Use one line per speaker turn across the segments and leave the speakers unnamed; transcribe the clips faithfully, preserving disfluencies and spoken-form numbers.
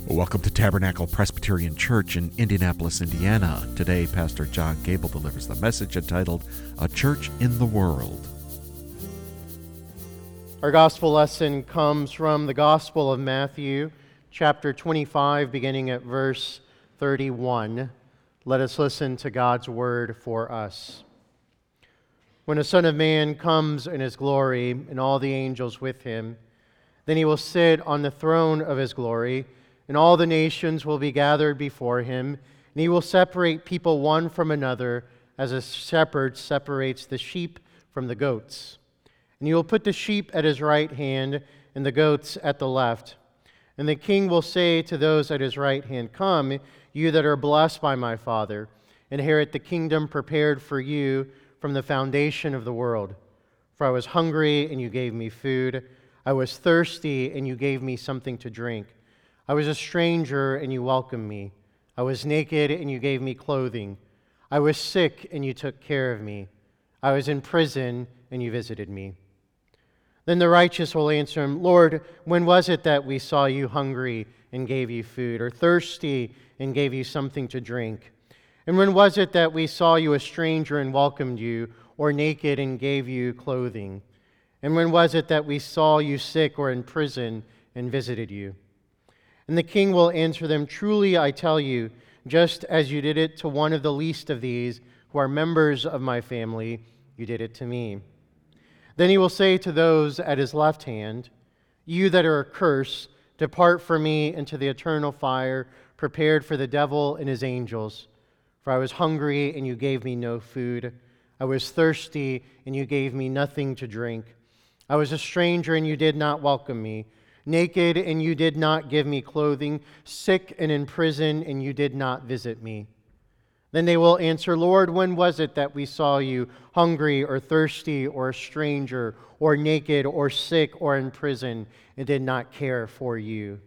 Welcome to Tabernacle Presbyterian Church in Indianapolis, Indiana. Today, Pastor John Gable delivers the message entitled, A Church in the World.
Our gospel lesson comes from the Gospel of Matthew, chapter twenty-five, beginning at verse thirty-one. Let us listen to God's word for us. When the Son of Man comes in his glory, and all the angels with him, then he will sit on the throne of his glory, and all the nations will be gathered before him, and he will separate people one from another, as a shepherd separates the sheep from the goats. And he will put the sheep at his right hand, and the goats at the left. And the king will say to those at his right hand, Come, you that are blessed by my Father, inherit the kingdom prepared for you from the foundation of the world. For I was hungry, and you gave me food. I was thirsty, and you gave me something to drink. I was a stranger, and you welcomed me. I was naked, and you gave me clothing. I was sick, and you took care of me. I was in prison, and you visited me. Then the righteous will answer him, Lord, when was it that we saw you hungry and gave you food, or thirsty and gave you something to drink? And when was it that we saw you a stranger and welcomed you, or naked and gave you clothing? And when was it that we saw you sick or in prison and visited you? And the king will answer them, Truly I tell you, just as you did it to one of the least of these who are members of my family, you did it to me. Then he will say to those at his left hand, You that are accursed, depart from me into the eternal fire, prepared for the devil and his angels. For I was hungry, and you gave me no food. I was thirsty, and you gave me nothing to drink. I was a stranger, and you did not welcome me. Naked, and you did not give me clothing. Sick and in prison, and you did not visit me. Then they will answer, Lord, when was it that we saw you hungry or thirsty or a stranger or naked or sick or in prison and did not care for you?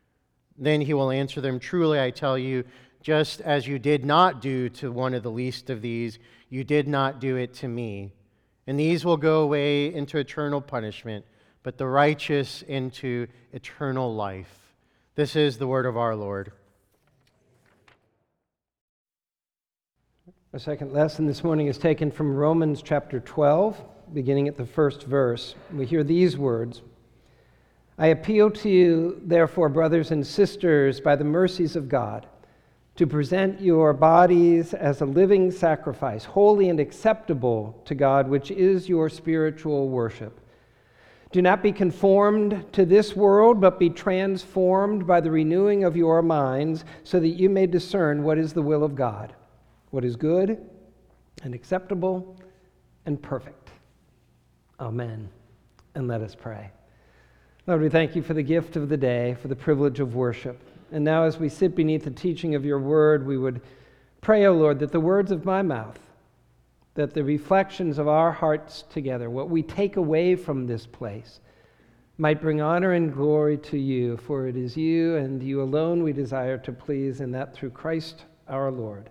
Then he will answer them, Truly I tell you, just as you did not do to one of the least of these, you did not do it to me. And these will go away into eternal punishment, but the righteous into eternal life. This is the word of our Lord.
Our second lesson this morning is taken from Romans chapter twelve, beginning at the first verse. We hear these words, I appeal to you, therefore, brothers and sisters, by the mercies of God, to present your bodies as a living sacrifice, holy and acceptable to God, which is your spiritual worship. Do not be conformed to this world, but be transformed by the renewing of your minds, so that you may discern what is the will of God, what is good and acceptable and perfect. Amen. And let us pray. Lord, we thank you for the gift of the day, for the privilege of worship. And now as we sit beneath the teaching of your word, we would pray, O Lord, that the words of my mouth, that the reflections of our hearts together, what we take away from this place, might bring honor and glory to you, for it is you and you alone we desire to please, and that through Christ our Lord.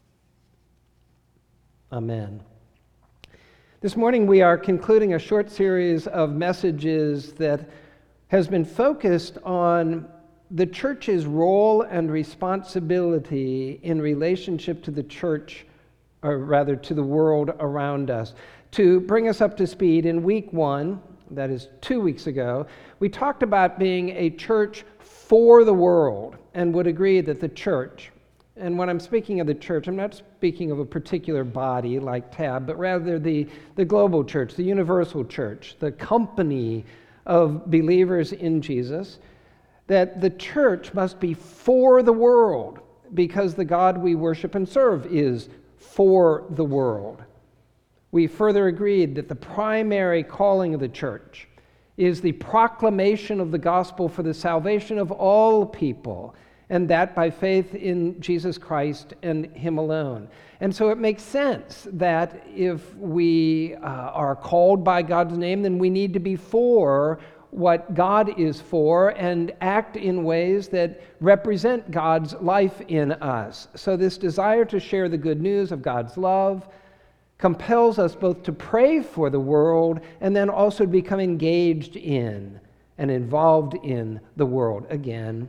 Amen. This morning we are concluding a short series of messages that has been focused on the church's role and responsibility in relationship to the church, or rather to the world around us. To bring us up to speed, in week one, that is two weeks ago, we talked about being a church for the world and would agree that the church, and when I'm speaking of the church, I'm not speaking of a particular body like Tab, but rather the, the global church, the universal church, the company of believers in Jesus, that the church must be for the world because the God we worship and serve is for the world. We further agreed that the primary calling of the church is the proclamation of the gospel for the salvation of all people, and that by faith in Jesus Christ and Him alone. And so it makes sense that if we uh, are called by God's name, then we need to be for what God is for and act in ways that represent God's life in us. So this desire to share the good news of God's love compels us both to pray for the world and then also to become engaged in and involved in the world. Again,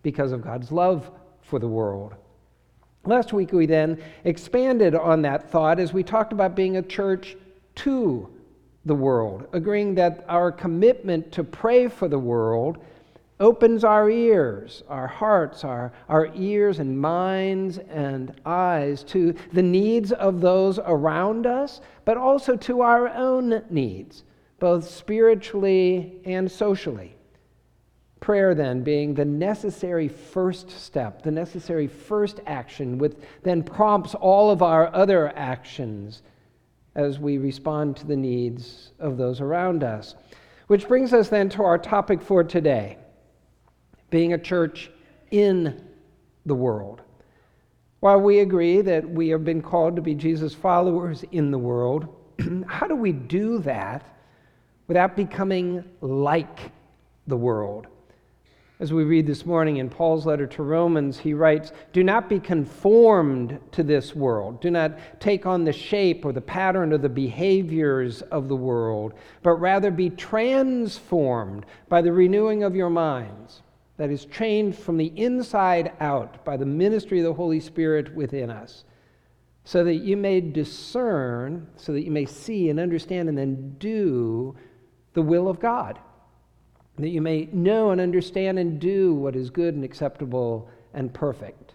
because of God's love for the world. Last week we then expanded on that thought as we talked about being a church to the world, agreeing that our commitment to pray for the world opens our ears, our hearts, our, our ears and minds and eyes to the needs of those around us, but also to our own needs, both spiritually and socially. Prayer, then, being the necessary first step, the necessary first action, which then prompts all of our other actions as we respond to the needs of those around us. Which brings us then to our topic for today, being a church in the world. While we agree that we have been called to be Jesus' followers in the world, how do we do that without becoming like the world? As we read this morning in Paul's letter to Romans, he writes, "Do not be conformed to this world. Do not take on the shape or the pattern or the behaviors of the world, but rather be transformed by the renewing of your minds." That is, changed from the inside out by the ministry of the Holy Spirit within us, so that you may discern, so that you may see and understand and then do the will of God, that you may know and understand and do what is good and acceptable and perfect.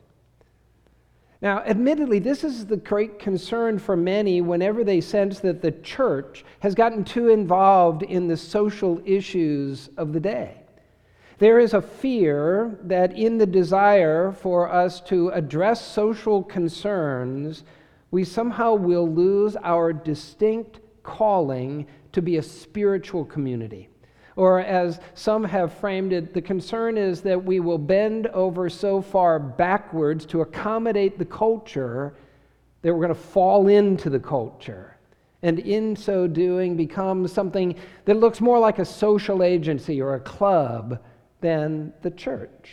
Now, admittedly, this is the great concern for many whenever they sense that the church has gotten too involved in the social issues of the day. There is a fear that in the desire for us to address social concerns, we somehow will lose our distinct calling to be a spiritual community. Or as some have framed it, the concern is that we will bend over so far backwards to accommodate the culture that we're going to fall into the culture. And in so doing, become something that looks more like a social agency or a club than the church.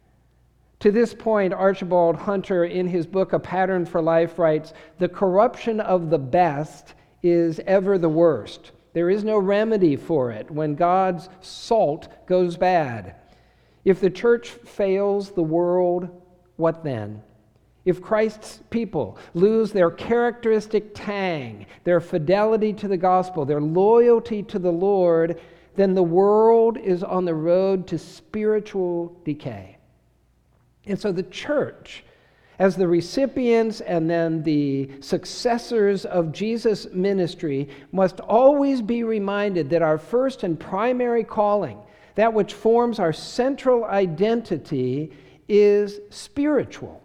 To this point, Archibald Hunter, in his book A Pattern for Life, writes, "The corruption of the best is ever the worst. There is no remedy for it when God's salt goes bad. If the church fails the world, what then? If Christ's people lose their characteristic tang, their fidelity to the gospel, their loyalty to the Lord, then the world is on the road to spiritual decay." And so the church, as the recipients and then the successors of Jesus' ministry, must always be reminded that our first and primary calling, that which forms our central identity, is spiritual.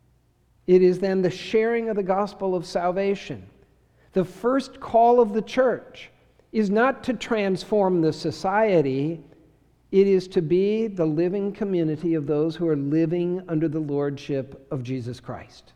It is then the sharing of the gospel of salvation. The first call of the church is not to transform the society. It is to be the living community of those who are living under the lordship of Jesus Christ.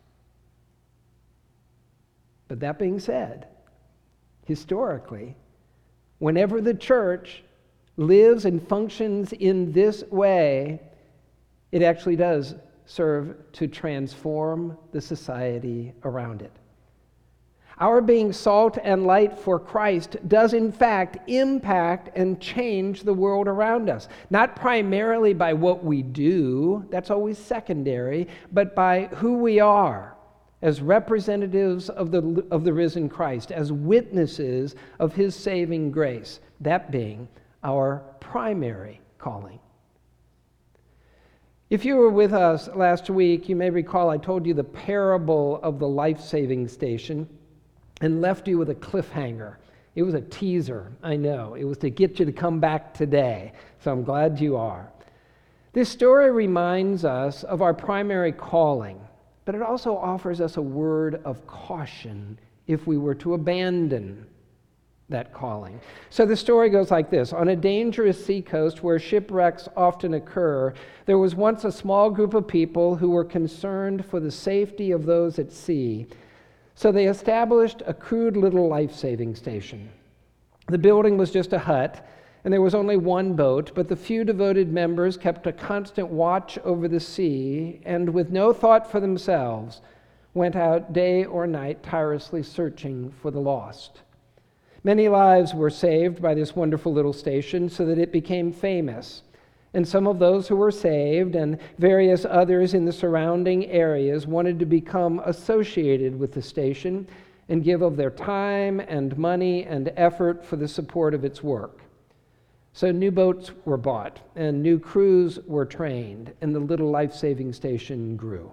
But that being said, historically, whenever the church lives and functions in this way, it actually does serve to transform the society around it. Our being salt and light for Christ does in fact impact and change the world around us. Not primarily by what we do, that's always secondary, but by who we are as representatives of the, of the risen Christ, as witnesses of his saving grace, that being our primary calling. If you were with us last week, you may recall I told you the parable of the life-saving station and left you with a cliffhanger. It was a teaser, I know. It was to get you to come back today, so I'm glad you are. This story reminds us of our primary calling, but it also offers us a word of caution if we were to abandon that calling. So the story goes like this. On a dangerous seacoast where shipwrecks often occur, there was once a small group of people who were concerned for the safety of those at sea. So they established a crude little life-saving station. The building was just a hut, and there was only one boat, but the few devoted members kept a constant watch over the sea, and with no thought for themselves, went out day or night tirelessly searching for the lost. Many lives were saved by this wonderful little station so that it became famous. And some of those who were saved and various others in the surrounding areas wanted to become associated with the station and give of their time and money and effort for the support of its work. So new boats were bought and new crews were trained, and the little life-saving station grew.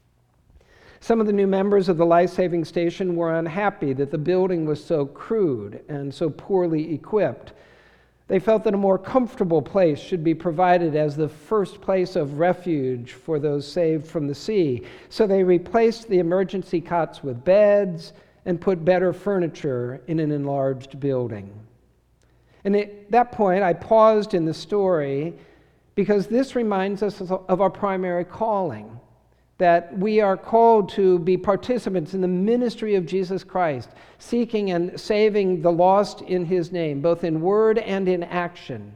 Some of the new members of the life-saving station were unhappy that the building was so crude and so poorly equipped. They felt that a more comfortable place should be provided as the first place of refuge for those saved from the sea. So they replaced the emergency cots with beds and put better furniture in an enlarged building. And at that point, I paused in the story because this reminds us of our primary calling, that we are called to be participants in the ministry of Jesus Christ, seeking and saving the lost in his name, both in word and in action.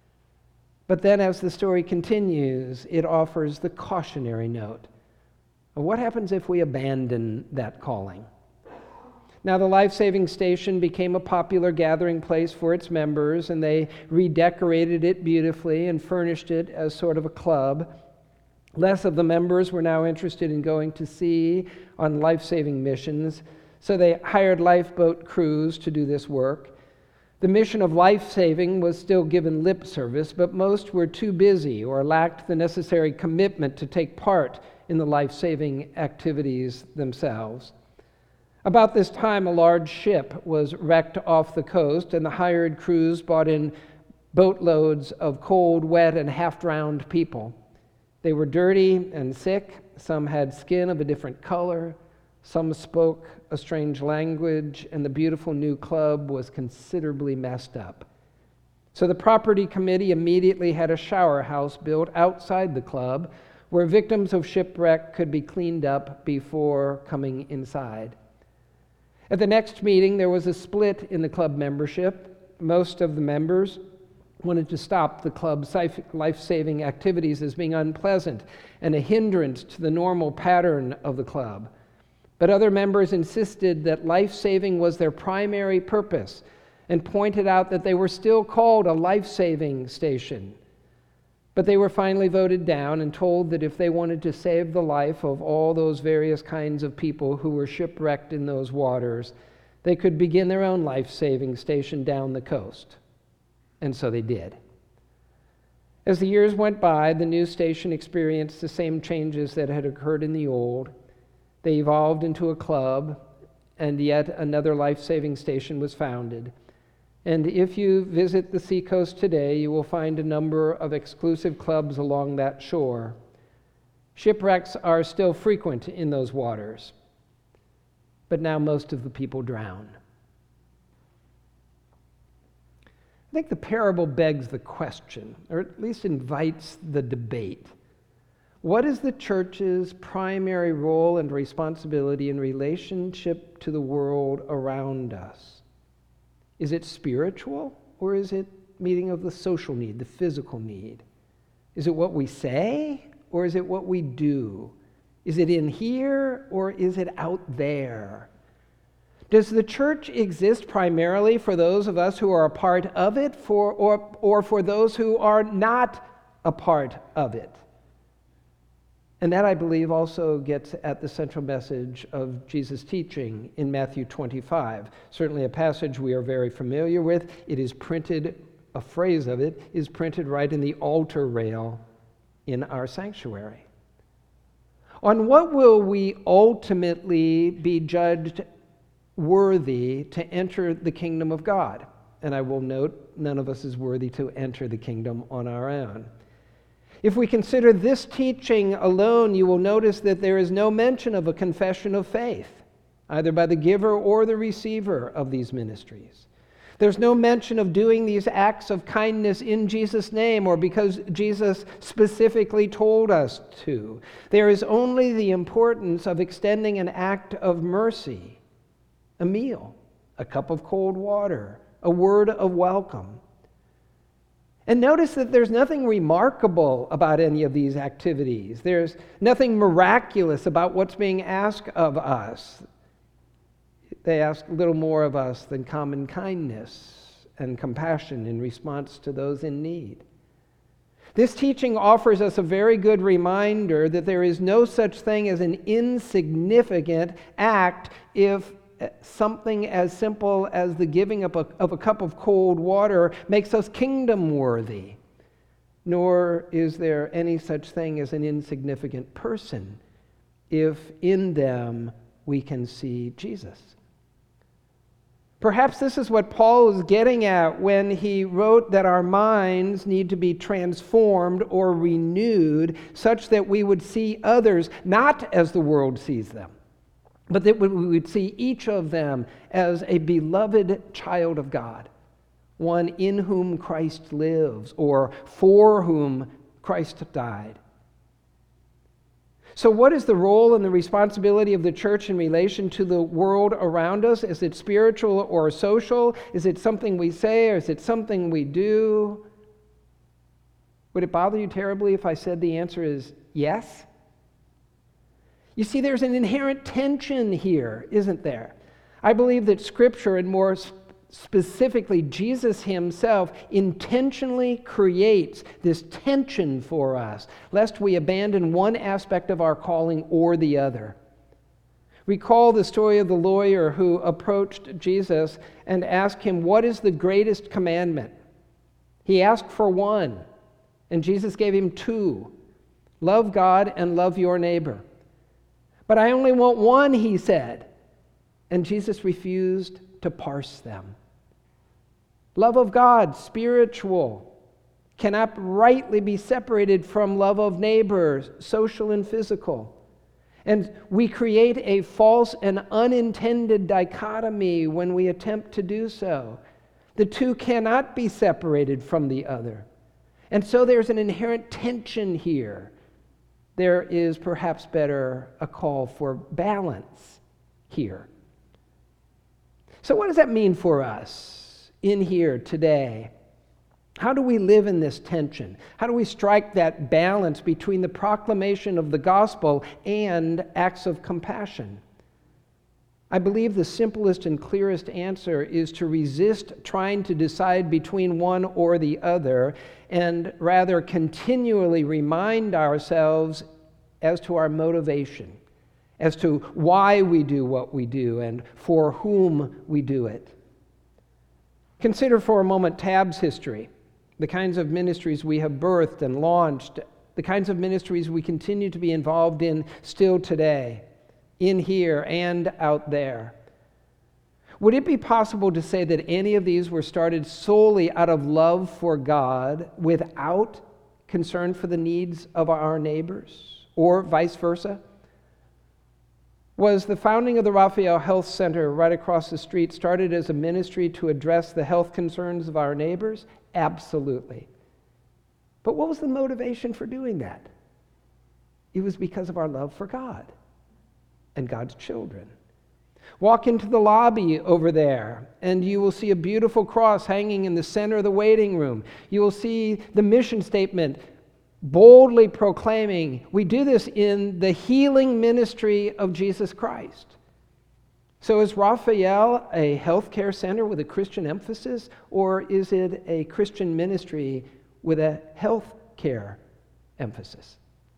But then as the story continues, it offers the cautionary note of what happens if we abandon that calling. Now, the life-saving station became a popular gathering place for its members, and they redecorated it beautifully and furnished it as sort of a club. Less of the members were now interested in going to sea on life-saving missions, so they hired lifeboat crews to do this work. The mission of life-saving was still given lip service, but most were too busy or lacked the necessary commitment to take part in the life-saving activities themselves. About this time, a large ship was wrecked off the coast, and the hired crews brought in boatloads of cold, wet, and half-drowned people. They were dirty and sick. Some had skin of a different color. Some spoke a strange language, and the beautiful new club was considerably messed up. So the property committee immediately had a shower house built outside the club where victims of shipwreck could be cleaned up before coming inside. At the next meeting, there was a split in the club membership. Most of the members wanted to stop the club's life-saving activities as being unpleasant and a hindrance to the normal pattern of the club. But other members insisted that life-saving was their primary purpose and pointed out that they were still called a life-saving station. But they were finally voted down and told that if they wanted to save the life of all those various kinds of people who were shipwrecked in those waters, they could begin their own life-saving station down the coast. And so they did. As the years went by, the new station experienced the same changes that had occurred in the old. They evolved into a club, and yet another life-saving station was founded. And if you visit the seacoast today, you will find a number of exclusive clubs along that shore. Shipwrecks are still frequent in those waters, but now most of the people drown. I think the parable begs the question, or at least invites the debate. What is the church's primary role and responsibility in relationship to the world around us? Is it spiritual, or is it meeting of the social need, the physical need? Is it what we say, or is it what we do? Is it in here, or is it out there? Does the church exist primarily for those of us who are a part of it, for, or, or for those who are not a part of it? And that, I believe, also gets at the central message of Jesus' teaching in Matthew twenty-five. Certainly a passage we are very familiar with. It is printed, a phrase of it is printed right in the altar rail in our sanctuary. On what will we ultimately be judged worthy to enter the kingdom of God? And I will note, none of us is worthy to enter the kingdom on our own. If we consider this teaching alone, you will notice that there is no mention of a confession of faith, either by the giver or the receiver of these ministries. There's no mention of doing these acts of kindness in Jesus' name or because Jesus specifically told us to. There is only the importance of extending an act of mercy, a meal, a cup of cold water, a word of welcome. And notice that there's nothing remarkable about any of these activities. There's nothing miraculous about what's being asked of us. They ask little more of us than common kindness and compassion in response to those in need. This teaching offers us a very good reminder that there is no such thing as an insignificant act if something as simple as the giving up a, of a cup of cold water makes us kingdom worthy. Nor is there any such thing as an insignificant person if in them we can see Jesus. Perhaps this is what Paul is getting at when he wrote that our minds need to be transformed or renewed such that we would see others not as the world sees them, but that we would see each of them as a beloved child of God, one in whom Christ lives or for whom Christ died. So what is the role and the responsibility of the church in relation to the world around us? Is it spiritual or social? Is it something we say or is it something we do? Would it bother you terribly if I said the answer is yes? You see, there's an inherent tension here, isn't there? I believe that Scripture, and more specifically Jesus himself, intentionally creates this tension for us, lest we abandon one aspect of our calling or the other. Recall the story of the lawyer who approached Jesus and asked him, "What is the greatest commandment?" He asked for one, and Jesus gave him two. Love God and love your neighbor. "But I only want one," he said, and Jesus refused to parse them. Love of God, spiritual, cannot rightly be separated from love of neighbors, social and physical. And we create a false and unintended dichotomy when we attempt to do so. The two cannot be separated from the other. And so there's an inherent tension here. There is perhaps better a call for balance here. So what does that mean for us in here today? How do we live in this tension? How do we strike that balance between the proclamation of the gospel and acts of compassion? I believe the simplest and clearest answer is to resist trying to decide between one or the other, and rather continually remind ourselves as to our motivation, as to why we do what we do and for whom we do it. Consider for a moment Tab's history, the kinds of ministries we have birthed and launched, the kinds of ministries we continue to be involved in still today, in here and out there. Would it be possible to say that any of these were started solely out of love for God without concern for the needs of our neighbors, or vice versa? Was the founding of the Raphael Health Center right across the street started as a ministry to address the health concerns of our neighbors? Absolutely. But what was the motivation for doing that? It was because of our love for God and God's children. Walk into the lobby over there, and you will see a beautiful cross hanging in the center of the waiting room. You will see the mission statement boldly proclaiming, we do this in the healing ministry of Jesus Christ. So is Raphael a healthcare center with a Christian emphasis, or is it a Christian ministry with a healthcare emphasis?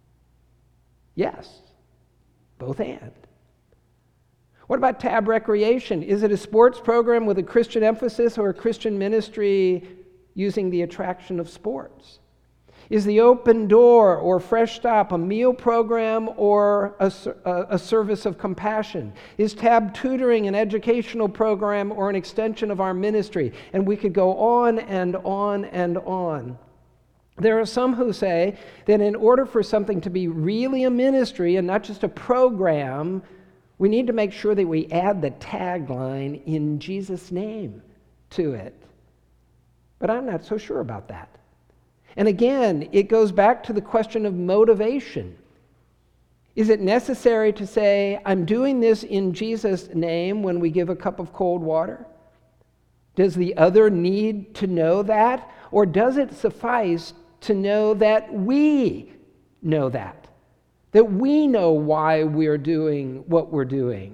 Yes, both and. What about Tab Recreation? Is it a sports program with a Christian emphasis or a Christian ministry using the attraction of sports? Is the Open Door or Fresh Stop a meal program or a, a service of compassion? Is Tab Tutoring an educational program or an extension of our ministry? And we could go on and on and on. There are some who say that in order for something to be really a ministry and not just a program, we need to make sure that we add the tagline, "In Jesus' name," to it. But I'm not so sure about that. And again, it goes back to the question of motivation. Is it necessary to say, I'm doing this in Jesus' name when we give a cup of cold water? Does the other need to know that? Or does it suffice to know that we know that? That we know why we're doing what we're doing?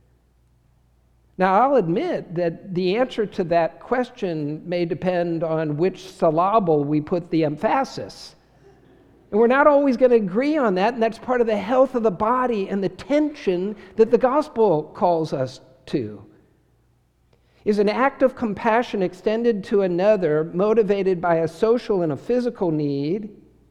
Now, I'll admit that the answer to that question may depend on which syllable we put the emphasis And we're not always going to agree on that, and that's part of the health of the body and the tension that the gospel calls us to. Is an act of compassion extended to another motivated by a social and a physical need,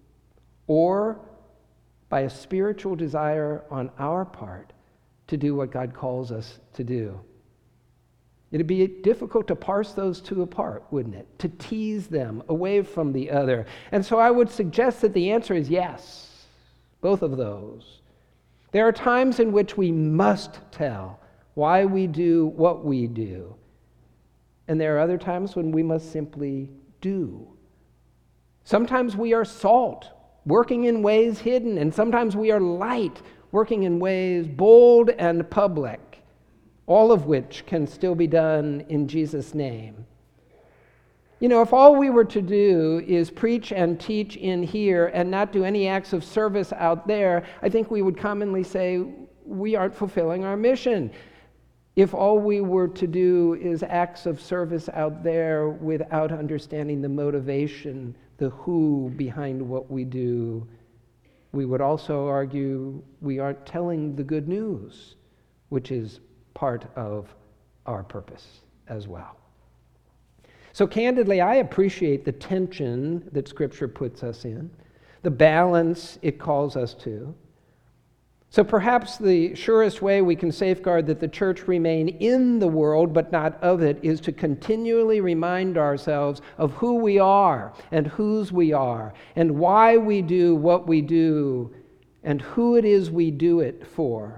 or by a spiritual desire on our part to do what God calls us to do? It'd be difficult to parse those two apart, wouldn't it? To tease them away from the other. And so I would suggest that the answer is yes, both of those. There are times in which we must tell why we do what we do. And there are other times when we must simply do. Sometimes we are salt, working in ways hidden, and sometimes we are light, working in ways bold and public. All of which can still be done in Jesus' name. You know, if all we were to do is preach and teach in here and not do any acts of service out there, I think we would commonly say we aren't fulfilling our mission. If all we were to do is acts of service out there without understanding the motivation, the who behind what we do, we would also argue we aren't telling the good news, which is part of our purpose as well. So candidly, I appreciate the tension that Scripture puts us in, the balance it calls us to. So perhaps the surest way we can safeguard that the church remain in the world but not of it is to continually remind ourselves of who we are and whose we are and why we do what we do and who it is we do it for.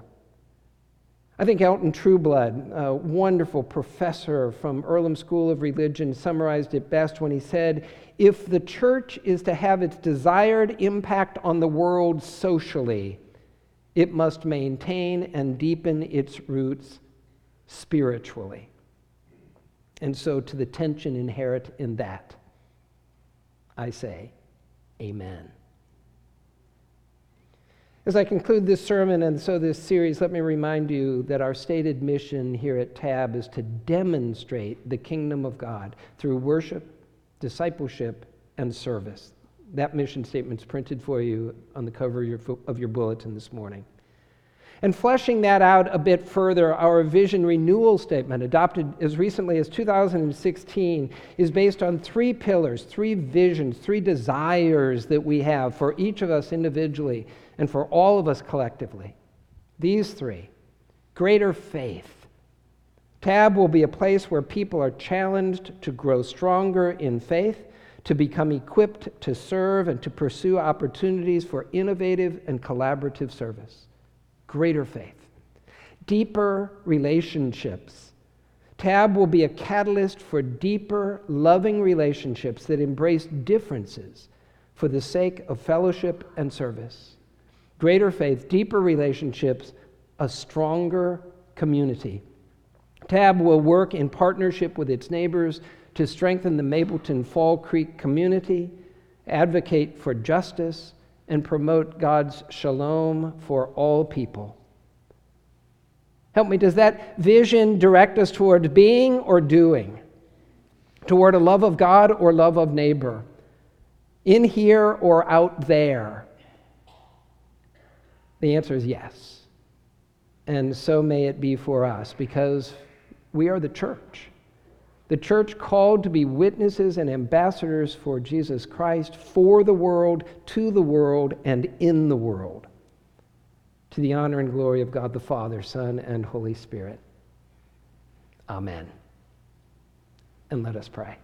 I think Elton Trueblood, a wonderful professor from Earlham School of Religion, summarized it best when he said, if the church is to have its desired impact on the world socially, it must maintain and deepen its roots spiritually. And so to the tension inherent in that, I say, amen. As I conclude this sermon and so this series, let me remind you that our stated mission here at Tab is to demonstrate the kingdom of God through worship, discipleship, and service. That mission statement is printed for you on the cover of your, of your bulletin this morning. And fleshing that out a bit further, our vision renewal statement, adopted as recently as two thousand sixteen, is based on three pillars, three visions, three desires that we have for each of us individually and for all of us collectively. These three: greater faith. Tab will be a place where people are challenged to grow stronger in faith, to become equipped to serve, and to pursue opportunities for innovative and collaborative service. Greater faith. Deeper relationships. Tab will be a catalyst for deeper, loving relationships that embrace differences for the sake of fellowship and service. Greater faith, deeper relationships, a stronger community. Tab will work in partnership with its neighbors to strengthen the Mapleton Fall Creek community, advocate for justice, and promote God's shalom for all people. Help me, does that vision direct us toward being or doing? Toward a love of God or love of neighbor? In here or out there? The answer is yes. And so may it be for us, because we are the church. The church called to be witnesses and ambassadors for Jesus Christ, for the world, to the world, and in the world. To the honor and glory of God the Father, Son, and Holy Spirit. Amen. And let us pray.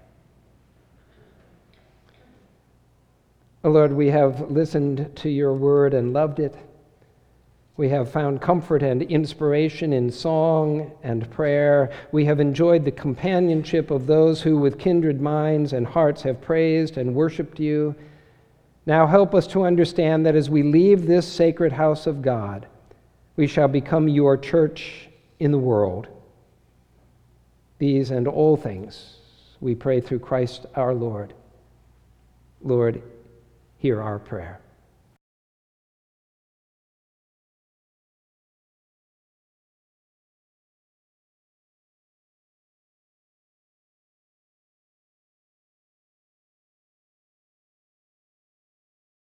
O Lord, we have listened to your word and loved it. We have found comfort and inspiration in song and prayer. We have enjoyed the companionship of those who with kindred minds and hearts have praised and worshiped you. Now help us to understand that as we leave this sacred house of God, we shall become your church in the world. These and all things we pray through Christ our Lord. Lord, hear our prayer.